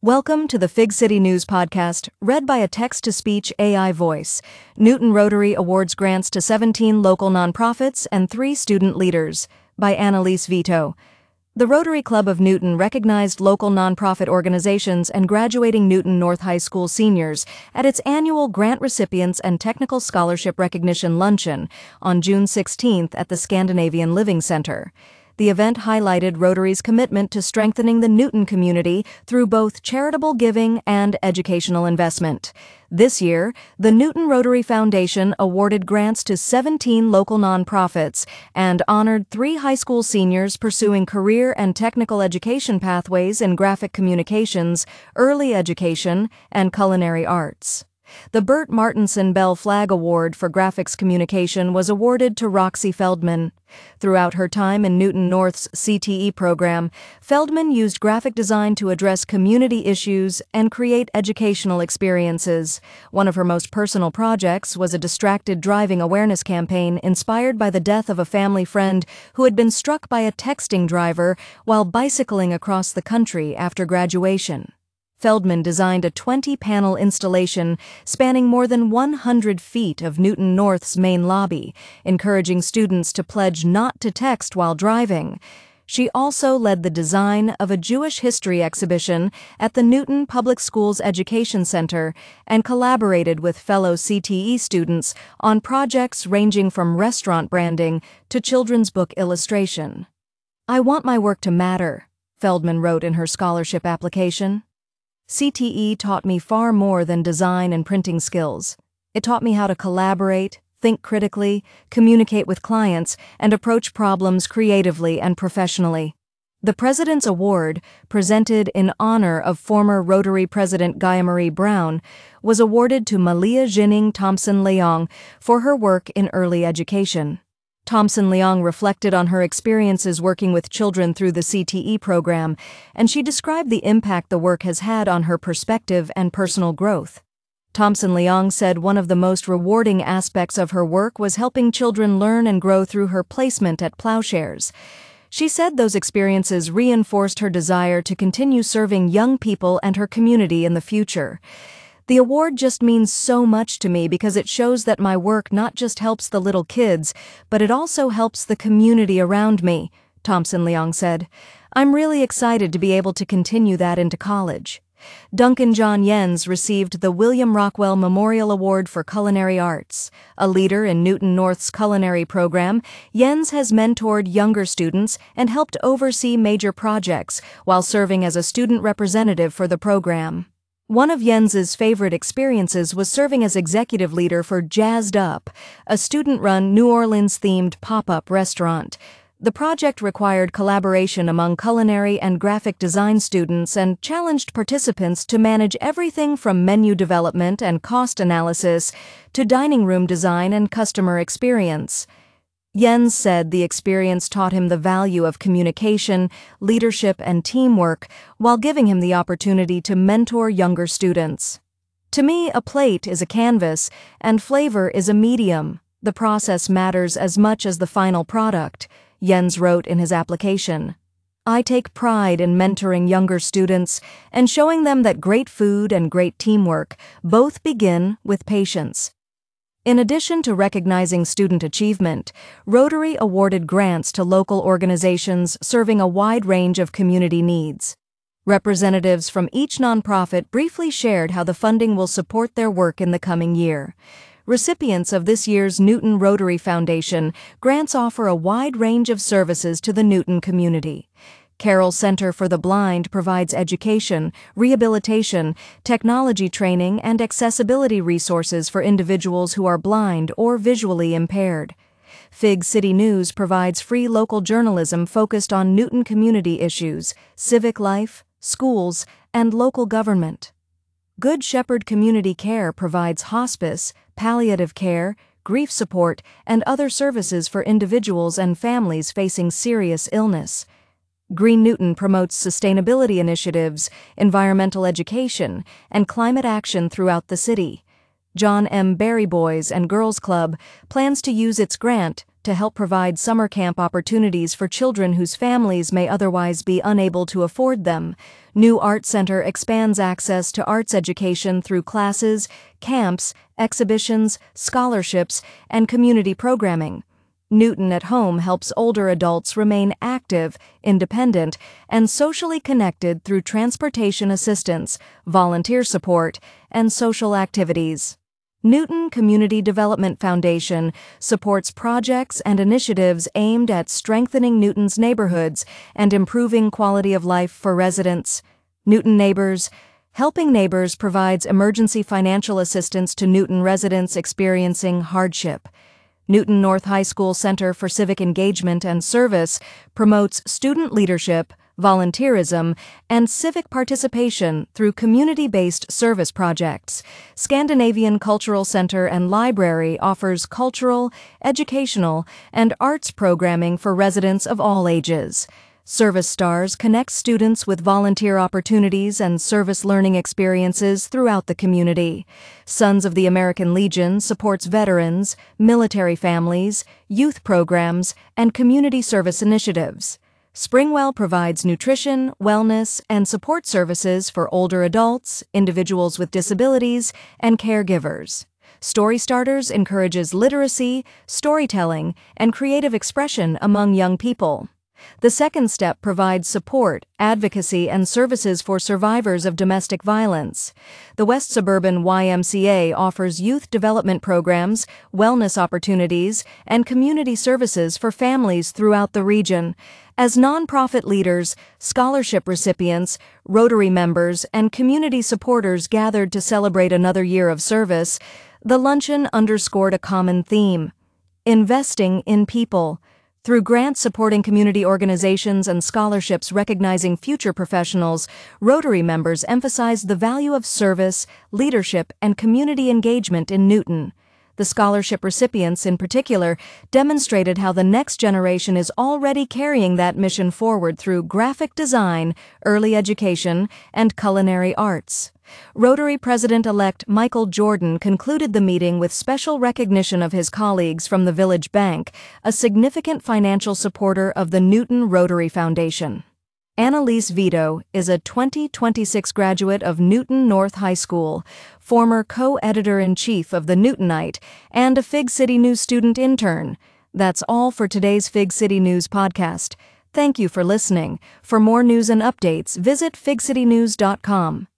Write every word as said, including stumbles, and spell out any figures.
Welcome to the Fig City News Podcast, read by a text-to-speech A I voice. Newton Rotary awards grants to seventeen local nonprofits and three student leaders, by Annalise Vito. The Rotary Club of Newton recognized local nonprofit organizations and graduating Newton North High School seniors at its annual Grant Recipients and Technical Scholarship Recognition Luncheon on June sixteenth at the Scandinavian Living Center. The event highlighted Rotary's commitment to strengthening the Newton community through both charitable giving and educational investment. This year, the Newton Rotary Foundation awarded grants to seventeen local nonprofits and honored three high school seniors pursuing career and technical education pathways in graphic communications, early education, and culinary arts. The Bert Martinson Bell Flag Award for Graphics Communication was awarded to Roxy Feldman. Throughout her time in Newton North's C T E program, Feldman used graphic design to address community issues and create educational experiences. One of her most personal projects was a distracted driving awareness campaign inspired by the death of a family friend who had been struck by a texting driver while bicycling across the country after graduation. Feldman designed a twenty-panel installation spanning more than one hundred feet of Newton North's main lobby, encouraging students to pledge not to text while driving. She also led the design of a Jewish history exhibition at the Newton Public Schools Education Center and collaborated with fellow C T E students on projects ranging from restaurant branding to children's book illustration. "I want my work to matter," Feldman wrote in her scholarship application. C T E taught me far more than design and printing skills. It taught me how to collaborate, think critically, communicate with clients, and approach problems creatively and professionally. The President's Award, presented in honor of former Rotary President Gaia Marie Brown, was awarded to Malia Jining Thompson-Leong for her work in early education. Thompson-Leong reflected on her experiences working with children through the C T E program, and she described the impact the work has had on her perspective and personal growth. Thompson-Leong said one of the most rewarding aspects of her work was helping children learn and grow through her placement at Plowshares. She said those experiences reinforced her desire to continue serving young people and her community in the future. "The award just means so much to me because it shows that my work not just helps the little kids, but it also helps the community around me," Thompson-Leong said. "I'm really excited to be able to continue that into college." Duncan John Jens received the William Rockwell Memorial Award for Culinary Arts. A leader in Newton North's culinary program, Jens has mentored younger students and helped oversee major projects while serving as a student representative for the program. One of Jens's favorite experiences was serving as executive leader for Jazzed Up, a student-run New Orleans-themed pop-up restaurant. The project required collaboration among culinary and graphic design students and challenged participants to manage everything from menu development and cost analysis to dining room design and customer experience. Jens said the experience taught him the value of communication, leadership, and teamwork, while giving him the opportunity to mentor younger students. "To me, a plate is a canvas, and flavor is a medium. The process matters as much as the final product," Jens wrote in his application. "I take pride in mentoring younger students and showing them that great food and great teamwork both begin with patience." In addition to recognizing student achievement, Rotary awarded grants to local organizations serving a wide range of community needs. Representatives from each nonprofit briefly shared how the funding will support their work in the coming year. Recipients of this year's Newton Rotary Foundation grants offer a wide range of services to the Newton community. Carroll Center for the Blind provides education, rehabilitation, technology training, and accessibility resources for individuals who are blind or visually impaired. Fig City News provides free local journalism focused on Newton community issues, civic life, schools, and local government. Good Shepherd Community Care provides hospice, palliative care, grief support, and other services for individuals and families facing serious illness. Green Newton promotes sustainability initiatives, environmental education, and climate action throughout the city. John M. Barry Boys and Girls Club plans to use its grant to help provide summer camp opportunities for children whose families may otherwise be unable to afford them. New Art Center expands access to arts education through classes, camps, exhibitions, scholarships, and community programming. Newton at Home helps older adults remain active, independent, and socially connected through transportation assistance, volunteer support, and social activities. Newton Community Development Foundation supports projects and initiatives aimed at strengthening Newton's neighborhoods and improving quality of life for residents. Newton Neighbors Helping Neighbors provides emergency financial assistance to Newton residents experiencing hardship. Newton North High School Center for Civic Engagement and Service promotes student leadership, volunteerism, and civic participation through community-based service projects. Scandinavian Cultural Center and Library offers cultural, educational, and arts programming for residents of all ages. Service Stars connects students with volunteer opportunities and service learning experiences throughout the community. Sons of the American Legion supports veterans, military families, youth programs, and community service initiatives. Springwell provides nutrition, wellness, and support services for older adults, individuals with disabilities, and caregivers. Story Starters encourages literacy, storytelling, and creative expression among young people. The Second Step provides support, advocacy, and services for survivors of domestic violence. The West Suburban Y M C A offers youth development programs, wellness opportunities, and community services for families throughout the region. As nonprofit leaders, scholarship recipients, Rotary members, and community supporters gathered to celebrate another year of service, the luncheon underscored a common theme: investing in people. Through grants supporting community organizations and scholarships recognizing future professionals, Rotary members emphasized the value of service, leadership, and community engagement in Newton. The scholarship recipients, in particular, demonstrated how the next generation is already carrying that mission forward through graphic design, early education, and culinary arts. Rotary President-elect Michael Jordan concluded the meeting with special recognition of his colleagues from the Village Bank, a significant financial supporter of the Newton Rotary Foundation. Annalise Vito is a twenty twenty-six graduate of Newton North High School, former co-editor-in-chief of the Newtonite, and a Fig City News student intern. That's all for today's Fig City News podcast. Thank you for listening. For more news and updates, visit fig city news dot com.